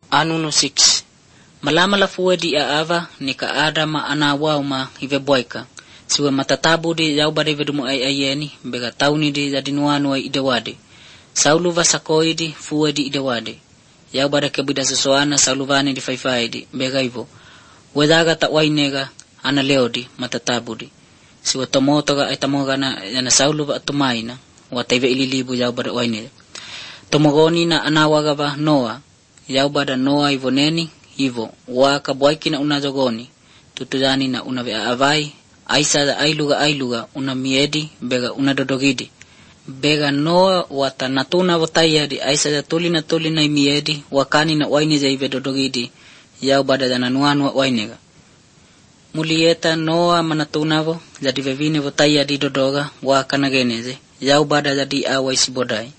Anuno 6. Malama la fuedi a ava ni ka adama ana wauma ive boika. Siwe matatabu di yaubade vedumu ayeni bega tauni di zadinuanu ay idewade. Saulu vasakoidi fuedi idewade. Yaubade kebida sesoana sauluvani di faifaidi bega ivo. Wedaga ta wainega ana leodi matatabu di. Siwe tomotoga ay tamogana yana saulu va tumaina wataive ililibu yaubade wainega. Tomogoni na anawaga va Noa. Yaubada Noa ivoneni hivo waka boikina unazogoni tutuzani na unave avai aisa da ailuga una miedi bega una dodogidi bega Noa wata natuna votayadi aisa da tulina miedi wakani na waini za ive dodogidi yaubada da nanuanu wainega mulieta Noa manatunavo jadi vevine votayadi dodoga waka na geneze yaubada jadi awaisi bodai